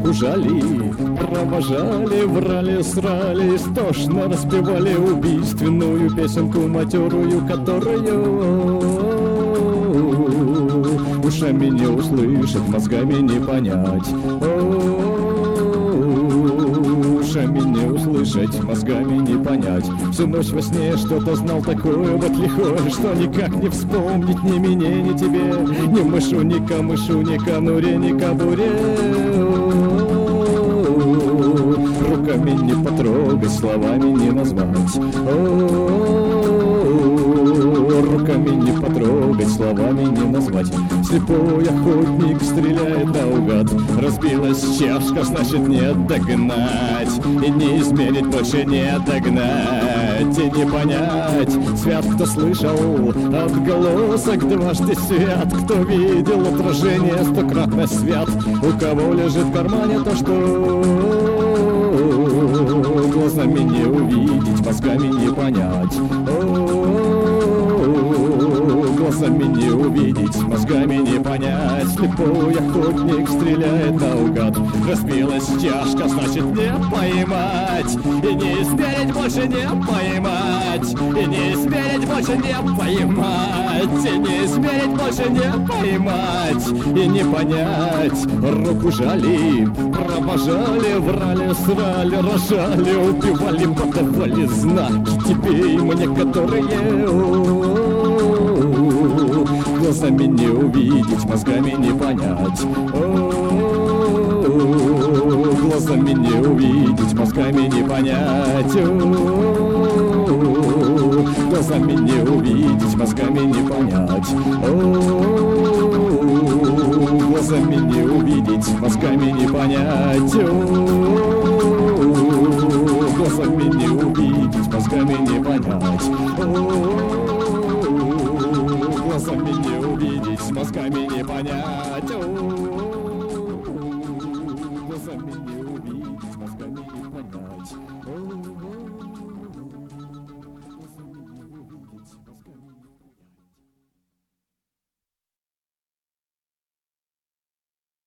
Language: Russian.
руку жали, провожали, врали, срали, истошно распевали убийственную песенку матерую, которую ушами не услышать, мозгами не понять. Ушами не услышать, мозгами не понять. Всю ночь во сне что-то знал такое вот лихое, что никак не вспомнить ни мне, ни тебе, ни мышу, ни камышу, ни конуре, ни кобуре. Руками не потрогать, словами не назвать. Руками не потрогать, словами не назвать. Слепой охотник стреляет наугад. Разбилась чашка, значит не догнать. И не измерить, больше не догнать. И не понять, свят, кто слышал отголосок дважды свят, кто видел отражение стократно свят. У кого лежит в кармане то, что глазами не увидеть, мозгами не понять. Глазами не увидеть, мозгами не понять. Слепой охотник стреляет наугад. Разбилась чашка, значит не поймать. И не измерить, больше не поймать. И не измерить, больше не поймать. И не измерить, больше не поймать. И не понять. Руку жали, провожали, врали, срали, рожали, убивали, подавали знаки тебе и мне, которые глазами не увидеть, мозгами не понять. Глазами не увидеть, мозгами не понять. Глазами не увидеть, мозгами не понять. Глазами не увидеть, мозгами не понять. Глазами не увидеть, мозгами не понять. Глазами не увидеть, мозгами не понять.